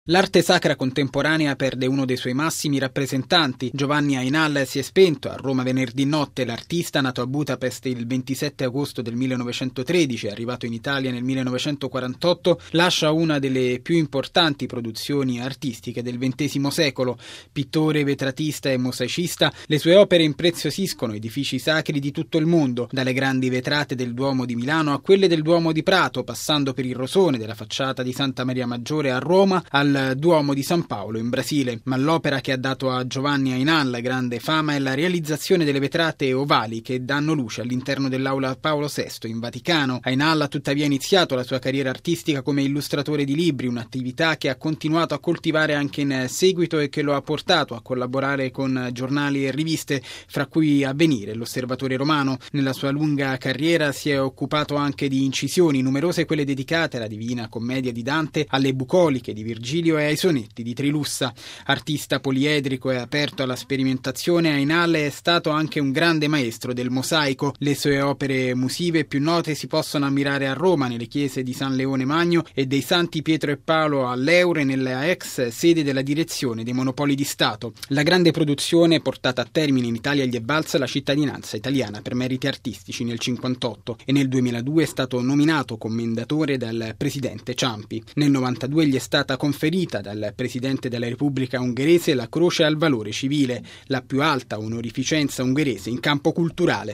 L'arte sacra contemporanea perde uno dei suoi massimi rappresentanti. Giovanni Ainal si è spento a Roma venerdì notte. L'artista, nato a Budapest il 27 agosto del 1913 e arrivato in Italia nel 1948, lascia una delle più importanti produzioni artistiche del XX secolo. Pittore, vetratista e mosaicista, le sue opere impreziosiscono edifici sacri di tutto il mondo, dalle grandi vetrate del Duomo di Milano a quelle del Duomo di Prato, passando per il rosone della facciata di Santa Maria Maggiore a Roma al Duomo di San Paolo in Brasile. Ma l'opera che ha dato a Giovanni Ainal grande fama è la realizzazione delle vetrate ovali che danno luce all'interno dell'Aula Paolo VI in Vaticano. Ainal ha tuttavia iniziato la sua carriera artistica come illustratore di libri, un'attività che ha continuato a coltivare anche in seguito e che lo ha portato a collaborare con giornali e riviste, fra cui Avvenire e l'Osservatore Romano. Nella sua lunga carriera si è occupato anche di incisioni, numerose quelle dedicate alla Divina Commedia di Dante, alle bucoliche di Virgilio e ai sonetti di Trilussa. Artista poliedrico e aperto alla sperimentazione, Ainal è stato anche un grande maestro del mosaico. Le sue opere musive più note si possono ammirare a Roma, nelle chiese di San Leone Magno e dei Santi Pietro e Paolo all'Eure, nella ex sede della Direzione dei Monopoli di Stato. La grande produzione portata a termine in Italia gli è valsa la cittadinanza italiana per meriti artistici nel 1958 e nel 2002 è stato nominato commendatore dal presidente Ciampi. Nel 1992 gli è stata conferita dal Presidente della Repubblica ungherese la Croce al Valore Civile, la più alta onorificenza ungherese in campo culturale.